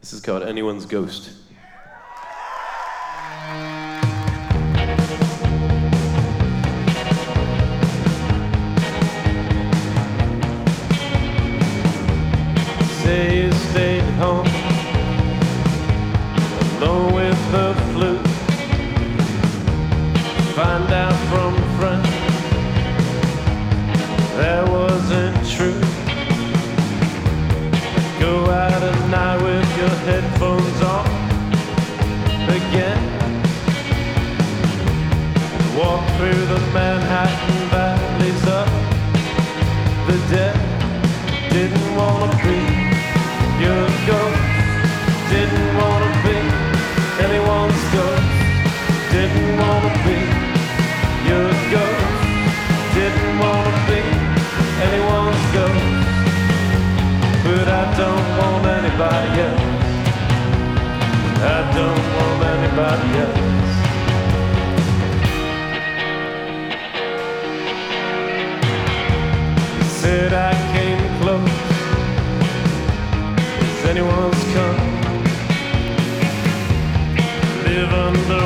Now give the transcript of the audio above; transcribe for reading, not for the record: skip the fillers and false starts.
This is called Anyone's Ghost. Say you stayed home alone with the flu. Find out from a friend that wasn't true. Go out at night with your headphones on again. Walk through the Manhattan valleys of the dead. Didn't wanna be your ghost. Didn't wanna be anyone's ghost. Didn't wanna be your ghost. Didn't wanna be anyone's ghost. But I don't want anybody else. I don't want anybody else. You said I came close as anyone's come. Live under